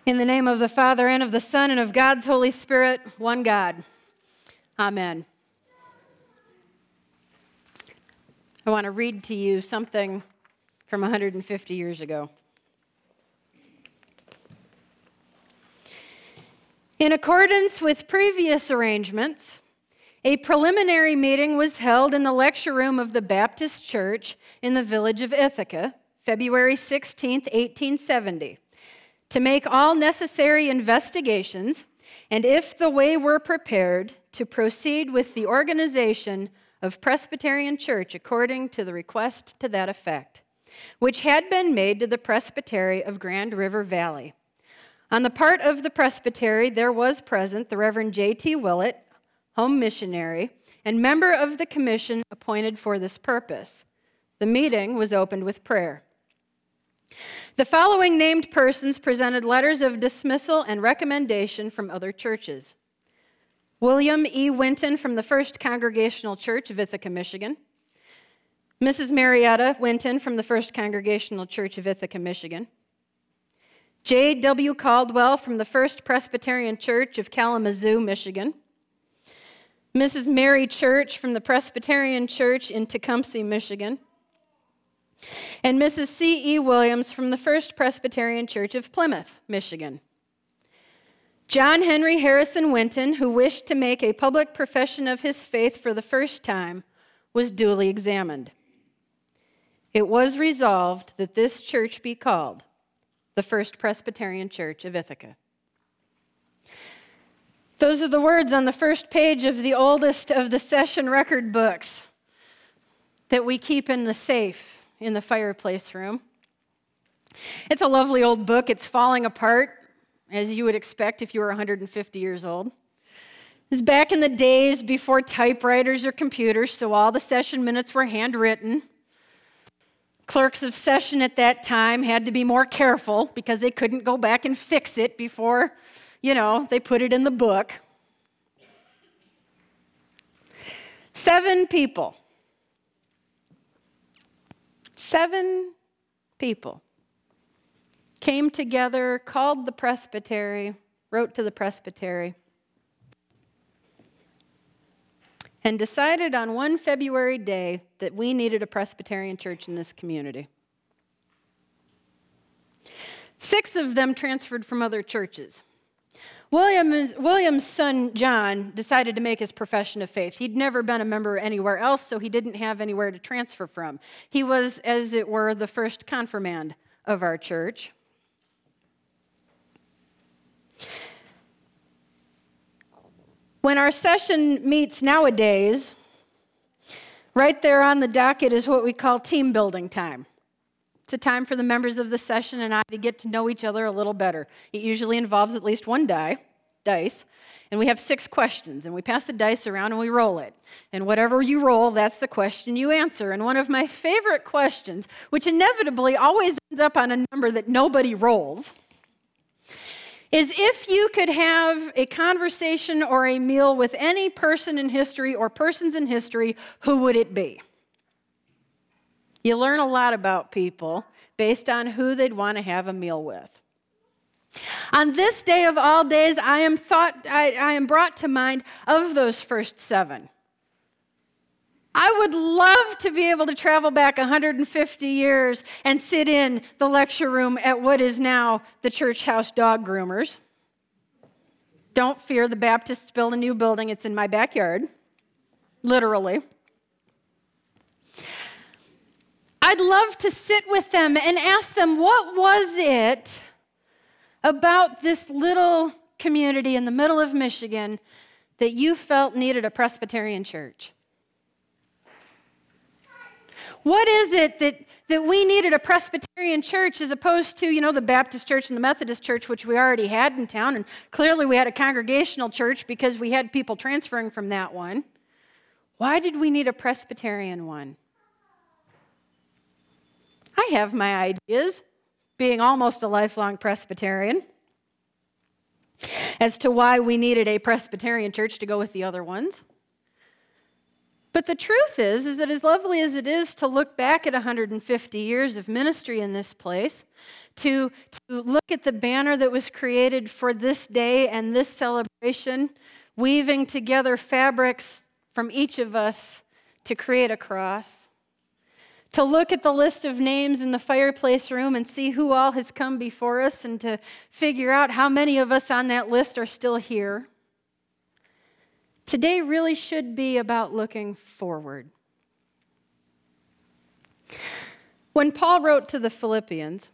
In the name of the Father, and of the Son, and of God's Holy Spirit, one God. Amen. I want to read to you something from 150 years ago. In accordance with previous arrangements, a preliminary meeting was held in the lecture room of the Baptist Church in the village of Ithaca, February 16, 1870. To make all necessary investigations, and if the way were prepared, to proceed with the organization of Presbyterian Church according to the request to that effect, which had been made to the Presbytery of Grand River Valley. On the part of the Presbytery, there was present the Reverend J.T. Willett, home missionary, and member of the commission appointed for this purpose. The meeting was opened with prayer. The following named persons presented letters of dismissal and recommendation from other churches. William E. Winton from the First Congregational Church of Ithaca, Michigan. Mrs. Marietta Winton from the First Congregational Church of Ithaca, Michigan. J. W. Caldwell from the First Presbyterian Church of Kalamazoo, Michigan. Mrs. Mary Church from the Presbyterian Church in Tecumseh, Michigan. And Mrs. C. E. Williams from the First Presbyterian Church of Plymouth, Michigan. John Henry Harrison Winton, who wished to make a public profession of his faith for the first time, was duly examined. It was resolved that this church be called the First Presbyterian Church of Ithaca. Those are the words on the first page of the oldest of the session record books that we keep in the safe in the fireplace room. It's a lovely old book. It's falling apart, as you would expect if you were 150 years old. It's back in the days before typewriters or computers, so all the session minutes were handwritten. Clerks of session at that time had to be more careful because they couldn't go back and fix it before, they put it in the book. 7 people. 7 people came together, called the presbytery, wrote to the presbytery, and decided on one February day that we needed a Presbyterian church in this community. 6 of them transferred from other churches. William's son, John, decided to make his profession of faith. He'd never been a member anywhere else, so he didn't have anywhere to transfer from. He was, as it were, the first confirmand of our church. When our session meets nowadays, right there on the docket is what we call team building time. It's a time for the members of the session and I to get to know each other a little better. It usually involves at least one dice, and we have 6 questions, and we pass the dice around and we roll it. And whatever you roll, that's the question you answer. And one of my favorite questions, which inevitably always ends up on a number that nobody rolls, is if you could have a conversation or a meal with any person in history or persons in history, who would it be? You learn a lot about people based on who they'd want to have a meal with. On this day of all days, I am brought to mind of those first 7. I would love to be able to travel back 150 years and sit in the lecture room at what is now the Church House Dog Groomers. Don't fear, the Baptists built a new building. It's in my backyard, literally. I'd love to sit with them and ask them, what was it about this little community in the middle of Michigan that you felt needed a Presbyterian church? What is it that we needed a Presbyterian church as opposed to, the Baptist church and the Methodist church, which we already had in town, and clearly we had a congregational church because we had people transferring from that one. Why did we need a Presbyterian one? I have my ideas, being almost a lifelong Presbyterian, as to why we needed a Presbyterian church to go with the other ones. But the truth is that as lovely as it is to look back at 150 years of ministry in this place, to look at the banner that was created for this day and this celebration, weaving together fabrics from each of us to create a cross, to look at the list of names in the fireplace room and see who all has come before us and to figure out how many of us on that list are still here. Today really should be about looking forward. When Paul wrote to the Philippians,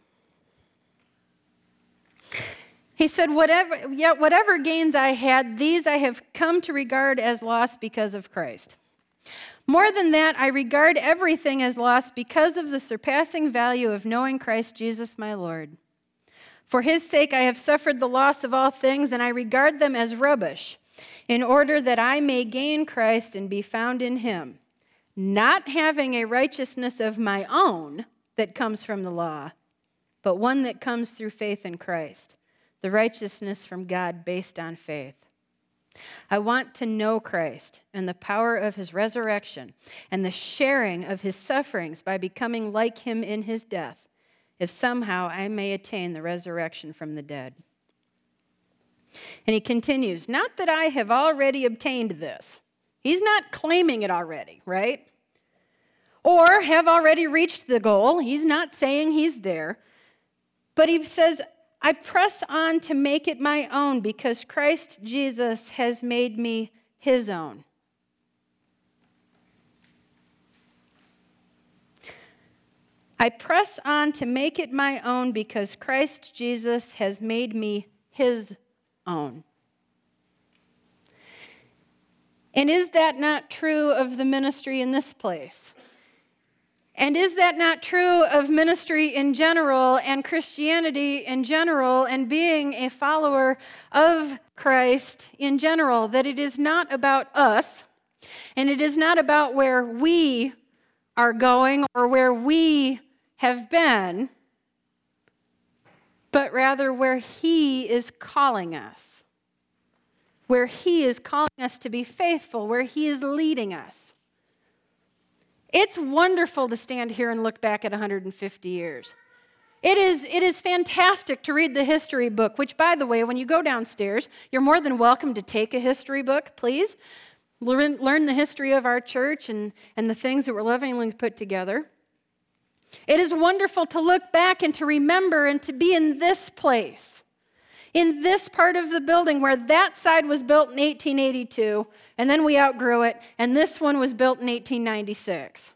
he said, whatever gains I had, these I have come to regard as loss because of Christ. More than that, I regard everything as loss because of the surpassing value of knowing Christ Jesus my Lord. For his sake I have suffered the loss of all things, and I regard them as rubbish, in order that I may gain Christ and be found in him, not having a righteousness of my own that comes from the law, but one that comes through faith in Christ, the righteousness from God based on faith. I want to know Christ and the power of his resurrection and the sharing of his sufferings by becoming like him in his death, if somehow I may attain the resurrection from the dead. And he continues, not that I have already obtained this. He's not claiming it already, right? Or have already reached the goal. He's not saying he's there. But he says, I press on to make it my own because Christ Jesus has made me his own. I press on to make it my own because Christ Jesus has made me his own. And is that not true of the ministry in this place? And is that not true of ministry in general and Christianity in general and being a follower of Christ in general? That it is not about us and it is not about where we are going or where we have been, but rather where he is calling us. Where he is calling us to be faithful, where he is leading us. It's wonderful to stand here and look back at 150 years. It is fantastic to read the history book, which, by the way, when you go downstairs, you're more than welcome to take a history book, please. Learn the history of our church and the things that were lovingly put together. It is wonderful to look back and to remember and to be in this place, in this part of the building where that side was built in 1882, and then we outgrew it, and this one was built in 1896.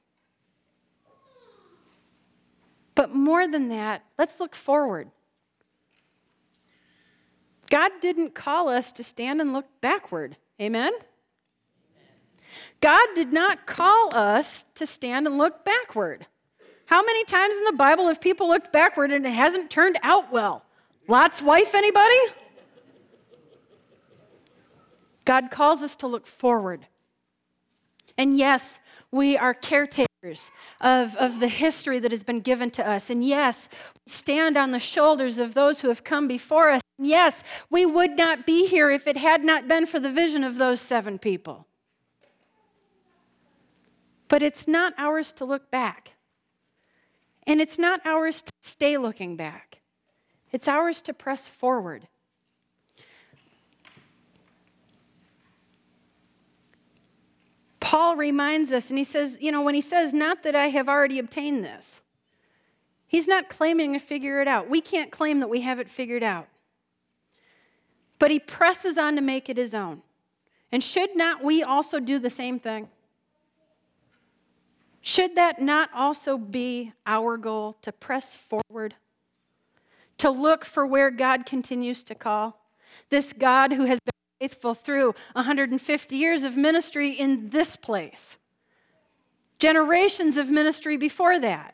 But more than that, let's look forward. God didn't call us to stand and look backward. Amen? God did not call us to stand and look backward. How many times in the Bible have people looked backward and it hasn't turned out well? Lot's wife, anybody? God calls us to look forward. And yes, we are caretakers of the history that has been given to us. And yes, we stand on the shoulders of those who have come before us. And yes, we would not be here if it had not been for the vision of those 7 people. But it's not ours to look back. And it's not ours to stay looking back. It's ours to press forward. Paul reminds us, and he says, when he says, not that I have already obtained this, he's not claiming to figure it out. We can't claim that we have it figured out. But he presses on to make it his own. And should not we also do the same thing? Should that not also be our goal, to press forward? To look for where God continues to call? This God who has been faithful through 150 years of ministry in this place. Generations of ministry before that.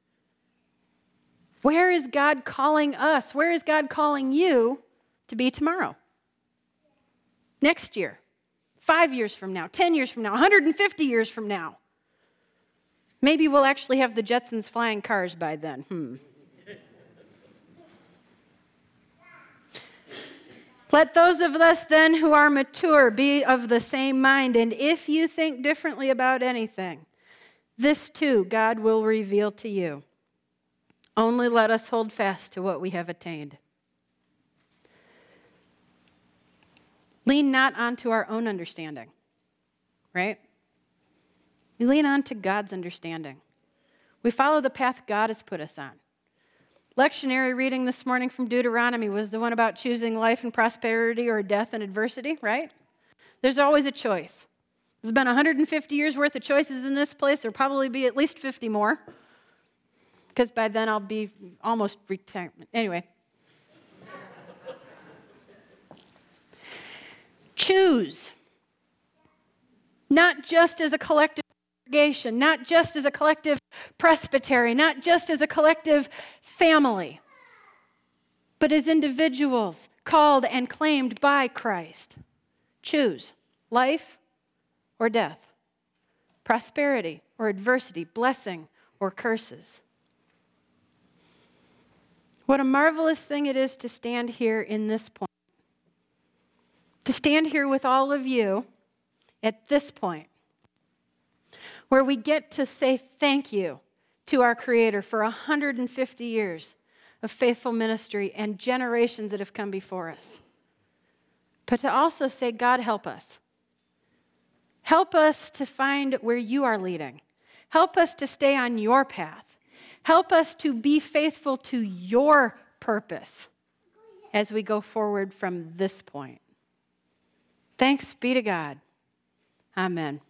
Where is God calling us? Where is God calling you to be tomorrow? Next year? 5 years from now? 10 years from now? 150 years from now? Maybe we'll actually have the Jetsons flying cars by then. Let those of us then who are mature be of the same mind, and if you think differently about anything, this too God will reveal to you. Only let us hold fast to what we have attained. Lean not onto our own understanding, right? We lean on to God's understanding. We follow the path God has put us on. Lectionary reading this morning from Deuteronomy was the one about choosing life and prosperity or death and adversity, right? There's always a choice. There's been 150 years worth of choices in this place. There'll probably be at least 50 more, because by then I'll be almost retirement. Anyway. Choose. Not just as a collective congregation, not just as a collective presbytery, not just as a collective family, but as individuals called and claimed by Christ. Choose life or death, prosperity or adversity, blessing or curses. What a marvelous thing it is to stand here in this point. To stand here with all of you at this point, where we get to say thank you to our Creator for 150 years of faithful ministry and generations that have come before us. But to also say, God, help us. Help us to find where you are leading. Help us to stay on your path. Help us to be faithful to your purpose as we go forward from this point. Thanks be to God. Amen.